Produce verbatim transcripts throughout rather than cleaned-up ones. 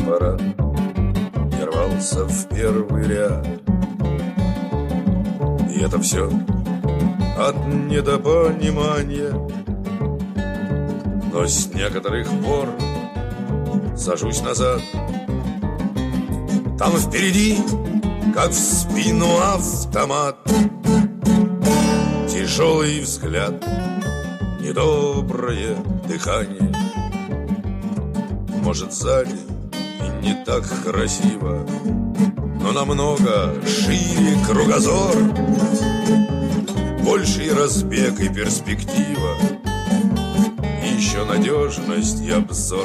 аппарат не рвался в первый ряд. И это все от недопонимания. Но с некоторых пор сажусь назад. Там впереди, как в спину автомат, тяжелый взгляд, недоброе дыхание. Может, сзади и не так красиво, но намного шире кругозор, больший разбег и перспектива, и еще надежность и обзор.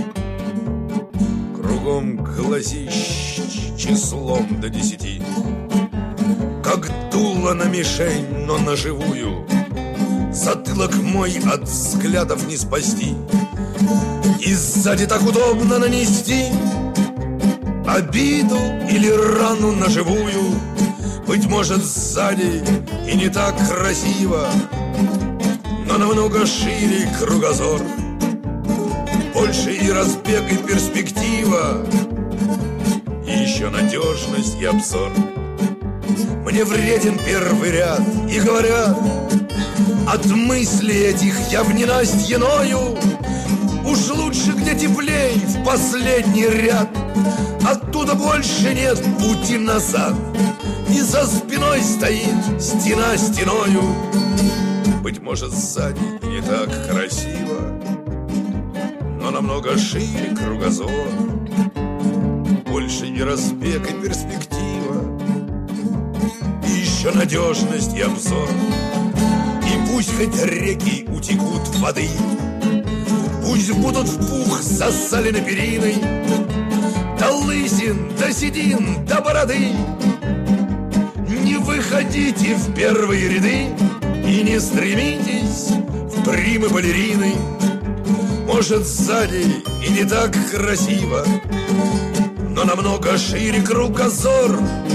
Кругом глазищ числом до десяти, как дуло на мишень, но на живую. Затылок мой от взглядов не спасти, и сзади так удобно нанести обиду или рану на живую. Быть может, сзади и не так красиво, но намного шире кругозор, больше и разбег, и перспектива, и еще надежность и обзор. Мне вреден первый ряд, и говорят, от мыслей этих я в ненастье ною. Уж лучше, где теплей, в последний ряд. Оттуда больше нет пути назад, и за спиной стоит стена стеною. Быть может, сзади не так красиво, но намного шире кругозор, больше и разбег, и перспектива, и еще надежность и обзор. И пусть хоть реки утекут воды, пусть будут в пух засалены периной, до лысин, до седин, до бороды, не выходите в первые ряды и не стремитесь в примы балерины. Может, сзади и не так красиво, но намного шире кругозор,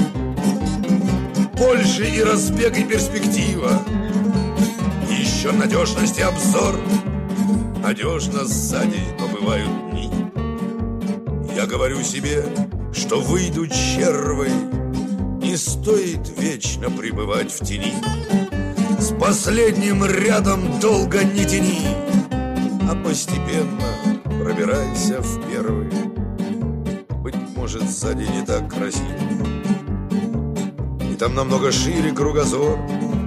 больше и разбег, и перспектива, и еще надежность и обзор. Надежно сзади, но бывают дни. Я говорю себе, что выйду червой, не стоит вечно пребывать в тени. С последним рядом долго не тяни, а постепенно пробирайся в первый. Быть может, сзади не так красиво, и там намного шире кругозор,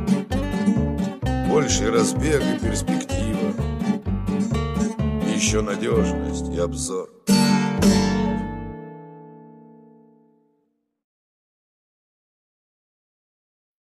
больше разбег и перспектива, и еще надежность и обзор.